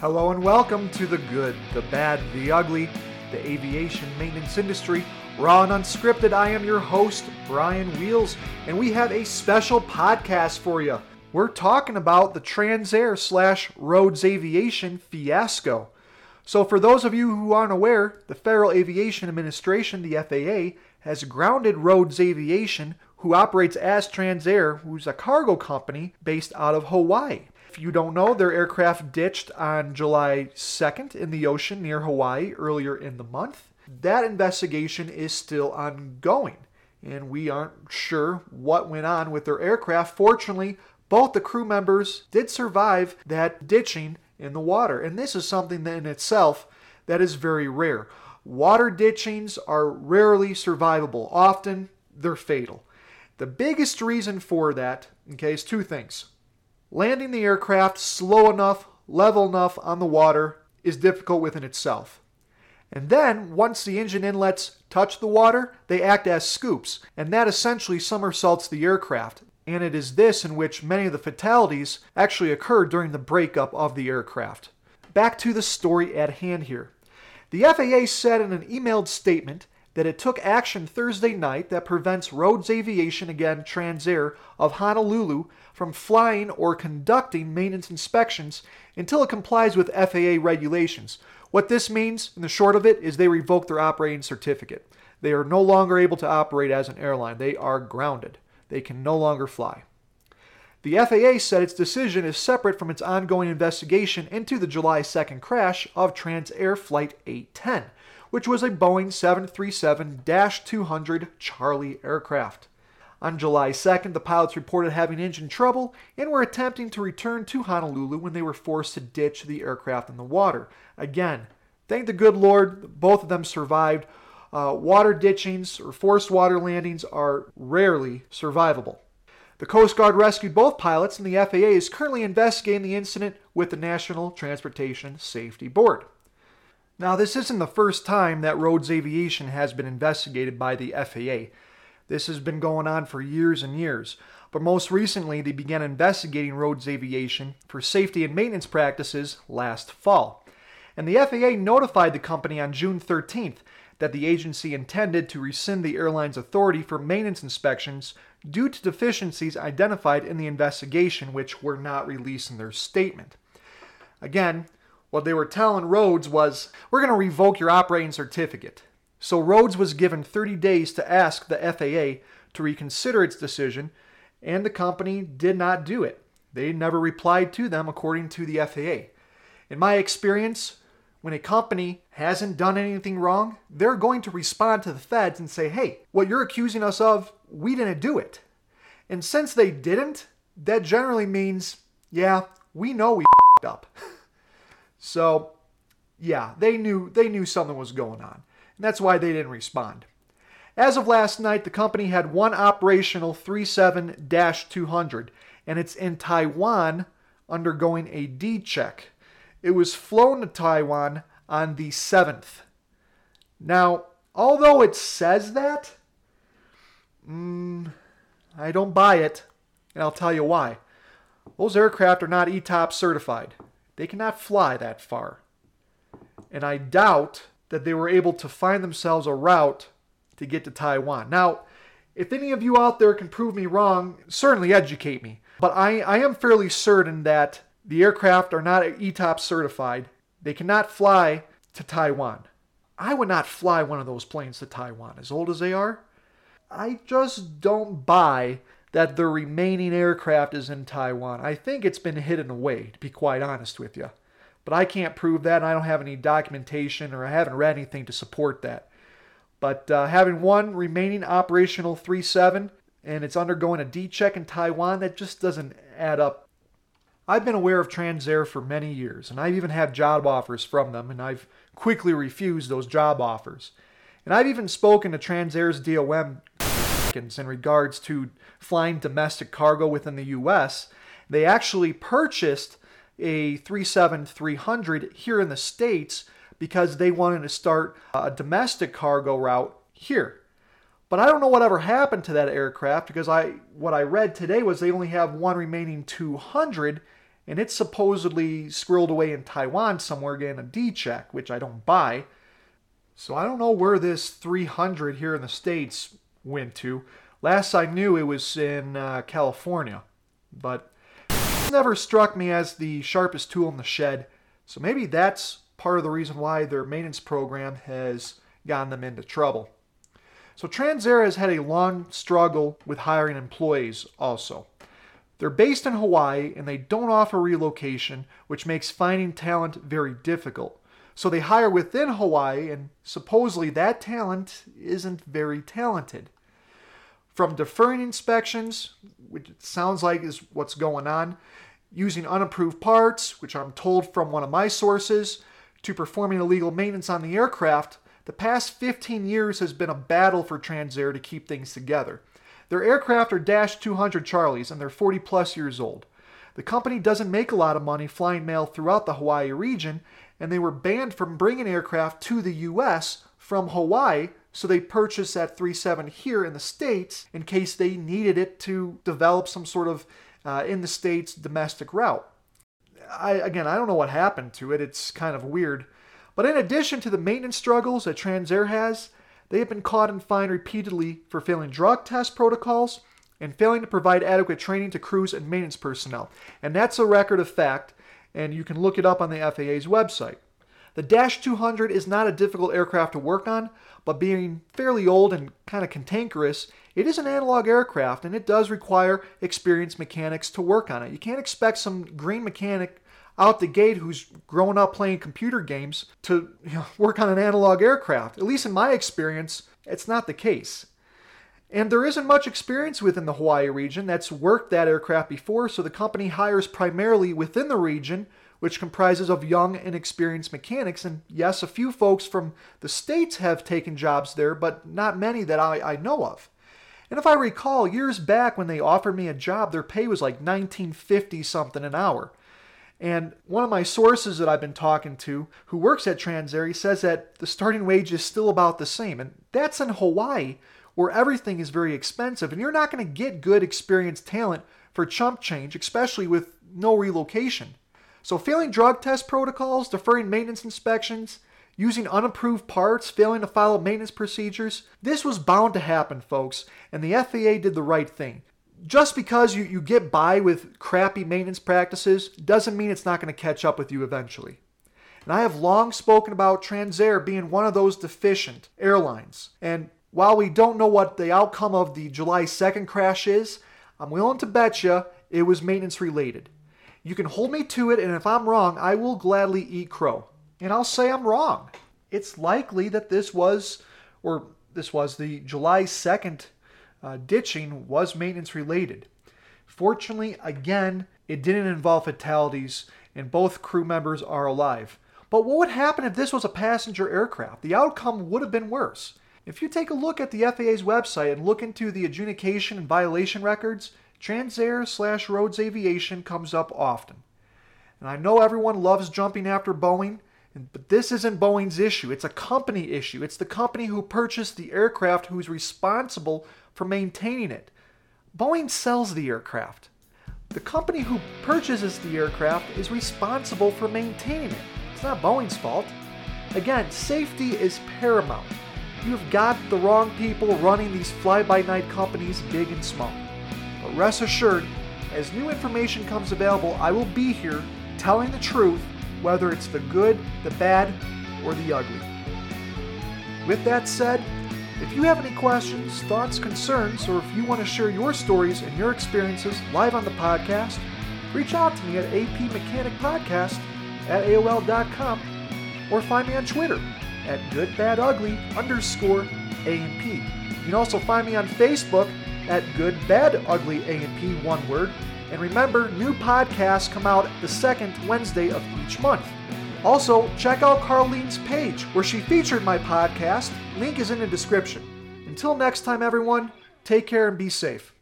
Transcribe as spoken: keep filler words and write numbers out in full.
Hello and welcome to the good, the bad, the ugly, the aviation maintenance industry, raw and unscripted. I am your host, Brian Wheels, and we have a special podcast for you. We're talking about the Transair slash Rhodes Aviation fiasco. So for those of you who aren't aware, the Federal Aviation Administration, the F A A, has grounded Rhodes Aviation, who operates as Transair, who's a cargo company based out of Hawaii. If you don't know, their aircraft ditched on July second in the ocean near Hawaii earlier in the month. That investigation is still ongoing, and we aren't sure what went on with their aircraft. Fortunately, both the crew members did survive that ditching in the water, and this is something that in itself that is very rare. Water ditchings are rarely survivable. Often, they're fatal. The biggest reason for that, okay, is two things. Landing the aircraft slow enough, level enough on the water is difficult within itself. And then, once the engine inlets touch the water, they act as scoops, and that essentially somersaults the aircraft. And it is this in which many of the fatalities actually occurred during the breakup of the aircraft. Back to the story at hand here. The F A A said in an emailed statement that it took action Thursday night that prevents Rhodes Aviation, again Transair, of Honolulu from flying or conducting maintenance inspections until it complies with F A A regulations. What this means, in the short of it, is they revoke their operating certificate. They are no longer able to operate as an airline. They are grounded. They can no longer fly. The F A A said its decision is separate from its ongoing investigation into the July second crash of Transair Flight eight ten, which was a Boeing seven thirty-seven two hundred Charlie aircraft. On July second, the pilots reported having engine trouble and were attempting to return to Honolulu when they were forced to ditch the aircraft in the water. Again, thank the good Lord, both of them survived. Uh, water ditchings or forced water landings are rarely survivable. The Coast Guard rescued both pilots, and the F A A is currently investigating the incident with the National Transportation Safety Board. Now, this isn't the first time that Rhodes Aviation has been investigated by the F A A. This has been going on for years and years, but most recently they began investigating Rhodes Aviation for safety and maintenance practices last fall. And the F A A notified the company on June thirteenth that the agency intended to rescind the airline's authority for maintenance inspections due to deficiencies identified in the investigation, which were not released in their statement. Again, what they were telling Rhodes was, we're going to revoke your operating certificate. So Rhodes was given thirty days to ask the F A A to reconsider its decision, and the company did not do it. They never replied to them, according to the F A A. In my experience, when a company hasn't done anything wrong, they're going to respond to the feds and say, hey, what you're accusing us of, we didn't do it. And since they didn't, that generally means, yeah, we know we f***ed up. So, yeah, they knew they knew something was going on. And that's why they didn't respond. As of last night, the company had one operational thirty-seven two hundred, and it's in Taiwan undergoing a D check. It was flown to Taiwan on the seventh. Now, although it says that, mm, I don't buy it, and I'll tell you why. Those aircraft are not E T O P certified. They cannot fly that far. And I doubt that they were able to find themselves a route to get to Taiwan. Now, if any of you out there can prove me wrong, certainly educate me. But I, I am fairly certain that the aircraft are not E T O P certified. They cannot fly to Taiwan. I would not fly one of those planes to Taiwan, as old as they are. I just don't buy that the remaining aircraft is in Taiwan. I think it's been hidden away, to be quite honest with you. But I can't prove that, and I don't have any documentation, or I haven't read anything to support that. But uh, having one remaining operational thirty-seven, and it's undergoing a D-check in Taiwan, that just doesn't add up. I've been aware of Transair for many years, and I've even had job offers from them, and I've quickly refused those job offers. And I've even spoken to Transair's D O M in regards to flying domestic cargo within the U S. They actually purchased a thirty-seven three hundred here in the States because they wanted to start a domestic cargo route here. But I don't know whatever happened to that aircraft, because I what I read today was they only have one remaining two hundred, and it's supposedly squirreled away in Taiwan somewhere getting a D check, which I don't buy. So I don't know where this three hundred here in the States went to. Last I knew, it was in uh, California, but it never struck me as the sharpest tool in the shed. So maybe that's part of the reason why their maintenance program has gotten them into trouble. So Transair has had a long struggle with hiring employees also. They're based in Hawaii and they don't offer relocation, which makes finding talent very difficult. So they hire within Hawaii, and supposedly that talent isn't very talented. From deferring inspections, which it sounds like is what's going on, using unapproved parts, which I'm told from one of my sources, to performing illegal maintenance on the aircraft, the past fifteen years has been a battle for Transair to keep things together. Their aircraft are Dash two hundred Charlies, and they're forty plus years old. The company doesn't make a lot of money flying mail throughout the Hawaii region, and they were banned from bringing aircraft to the U S from Hawaii, so they purchased that three seven here in the States in case they needed it to develop some sort of uh, in the States domestic route. I, again, I don't know what happened to it. It's kind of weird. But in addition to the maintenance struggles that Transair has, they have been caught and fined repeatedly for failing drug test protocols and failing to provide adequate training to crews and maintenance personnel. And that's a record of fact, and you can look it up on the F A A's website. The Dash two hundred is not a difficult aircraft to work on, but being fairly old and kind of cantankerous, it is an analog aircraft, and it does require experienced mechanics to work on it. You can't expect some green mechanic out the gate who's grown up playing computer games to you know, work on an analog aircraft. At least in my experience, it's not the case. And there isn't much experience within the Hawaii region that's worked that aircraft before, so the company hires primarily within the region, which comprises of young and experienced mechanics. And yes, a few folks from the States have taken jobs there, but not many that I, I know of. And if I recall, years back when they offered me a job, their pay was like nineteen fifty something an hour. And one of my sources that I've been talking to, who works at Transair, he says that the starting wage is still about the same. And that's in Hawaii, where everything is very expensive. And you're not going to get good, experienced talent for chump change, especially with no relocation. So failing drug test protocols, deferring maintenance inspections, using unapproved parts, failing to follow maintenance procedures, this was bound to happen, folks. And the F A A did the right thing. Just because you, you get by with crappy maintenance practices doesn't mean it's not going to catch up with you eventually. And I have long spoken about Transair being one of those deficient airlines. And while we don't know what the outcome of the July second crash is, I'm willing to bet you it was maintenance related. You can hold me to it, and if I'm wrong, I will gladly eat crow. And I'll say I'm wrong. It's likely that this was, or this was the July second Uh, ditching was maintenance related. Fortunately, again, it didn't involve fatalities and both crew members are alive. But what would happen if this was a passenger aircraft? The outcome would have been worse. If you take a look at the F A A's website and look into the adjudication and violation records, Transair slash Rhodes Aviation comes up often. And I know everyone loves jumping after Boeing, but this isn't Boeing's issue. It's a company issue. It's the company who purchased the aircraft who's responsible for maintaining it. Boeing sells the aircraft. The company who purchases the aircraft is responsible for maintaining it. It's not Boeing's fault. Again, safety is paramount. You've got the wrong people running these fly-by-night companies, big and small. But rest assured, as new information comes available, I will be here telling the truth, whether it's the good, the bad, or the ugly. With that said, if you have any questions, thoughts, concerns, or if you want to share your stories and your experiences live on the podcast, reach out to me at A P Mechanic Podcast at A O L dot com or find me on Twitter at goodbadugly underscore A and P. You can also find me on Facebook at goodbadugly A and P, one word. And remember, new podcasts come out the second Wednesday of each month. Also, check out Carlene's page where she featured my podcast. Link is in the description. Until next time, everyone, take care and be safe.